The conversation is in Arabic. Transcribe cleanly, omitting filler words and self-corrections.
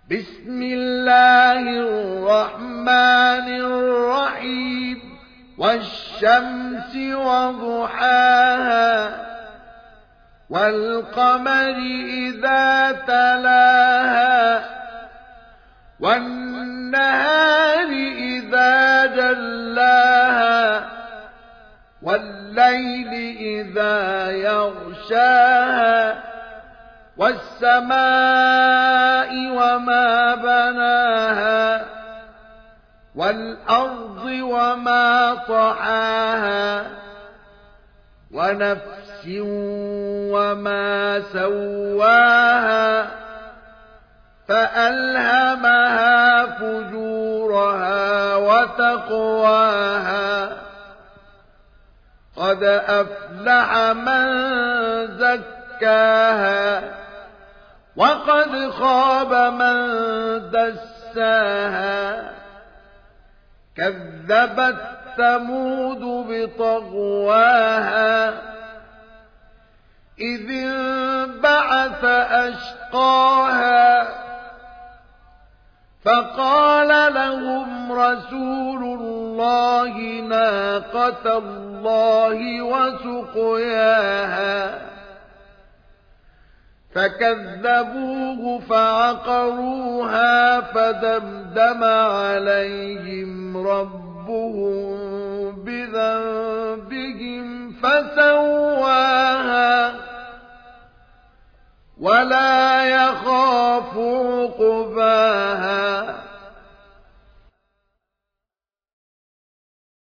بسم الله الرحمن الرحيم والشمس وضحاها والقمر إذا تلاها والنهار إذا جلاها والليل إذا يغشاها والسماء وما بناها والأرض وما طحاها ونفس وما سواها فألهمها فجورها وتقواها قد أفلح من زكاها وقد خاب من دساها كذبت ثمود بطغواها إذ انبعث أشقاها فقال لهم رسول الله ناقة الله وسقياها فكذبوه فعقروها فدمدم عليهم ربهم بذنبهم فسواها ولا يخاف